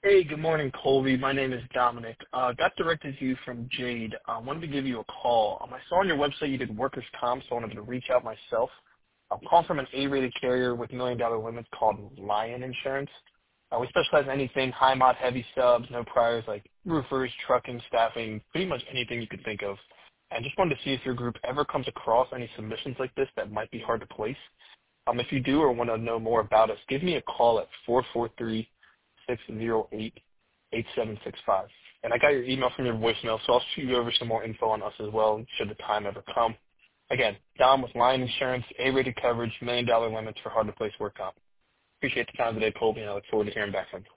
Hey, good morning, Colby. My name is Dominic. Got directed to you from Jade. Wanted to give you a call. I saw on your website you did workers' comp, so I wanted to reach out myself. I'm calling from an A-rated carrier with $1 million limits called Lion Insurance. We specialize in anything high mod, heavy subs, no priors like roofers, trucking, staffing, pretty much anything you could think of. And just wanted to see if your group ever comes across any submissions like this that might be hard to place. If you do or want to know more about us, give me a call at 443-608-8765. And I got your email from your voicemail, so I'll shoot you over some more info on us as well should the time ever come. Again, Dom with Lion Insurance, A-rated coverage, $1 million limits for hard-to-place work comp. Appreciate the time today, Colby, and I look forward to hearing back from you.